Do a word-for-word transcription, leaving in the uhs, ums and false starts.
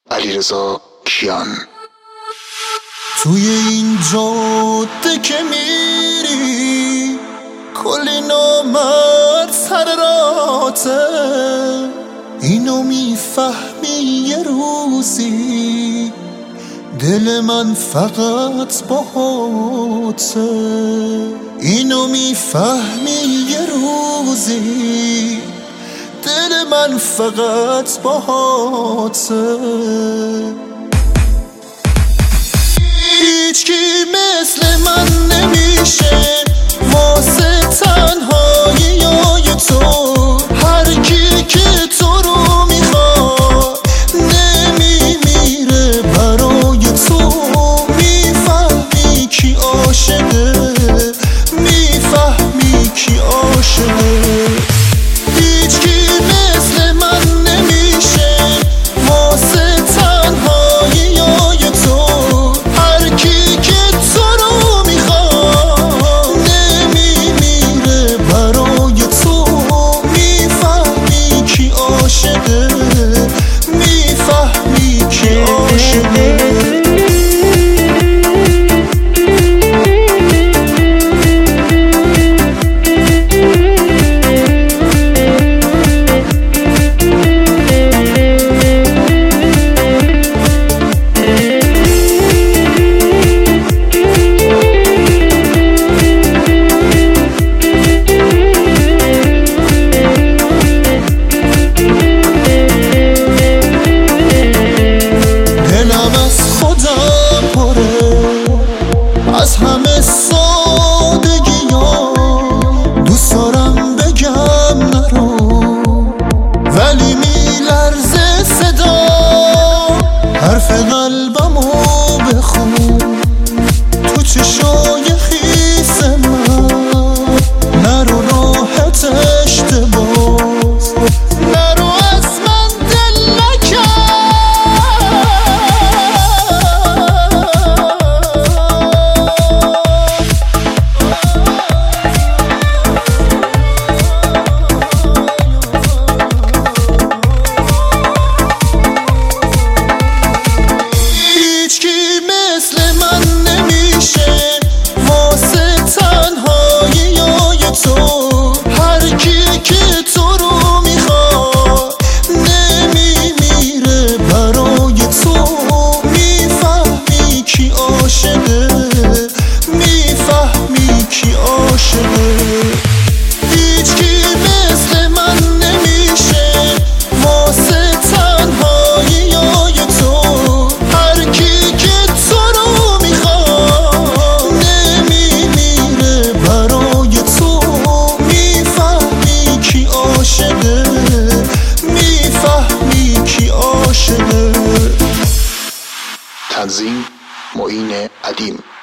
علیرضا کیان. توی این جاده که میری کلی نامرد سر راته، اینو میفهمی یه روزی دل من فقط باهاته. اینو میفهمی یه روزی دل من فقط باهاته. هیچکی مثل من نمیشه واسه تنهایی های تو. هر کی که تو رو میخواد نمیمیره برای تو. میفهمی کی عاشقه، میفهمی کی عاشقه. هیچکی مثل من نمیشه واسه تنهایی های تو. هر کی که تو رو میخواد نمیمیره برای تو. میفهمی کی عاشقه، میفهمی کی عاشقه. از همه سادگی ها دوست دارم بگم نرو، ولی میلرزه صدا حرف قلبمو بخون. تو چشای خیس من نرو راحت اشتباس، نرو از من دل نکن. میفهمی کی عاشقه. هیچکی مثل من نمیشه واسه تنهایی های تو. هر کی که تو رو میخواد نمیمیره برای تو. میفهمی کی عاشقه، میفهمی کی عاشقه. تنظیم معین عدیم.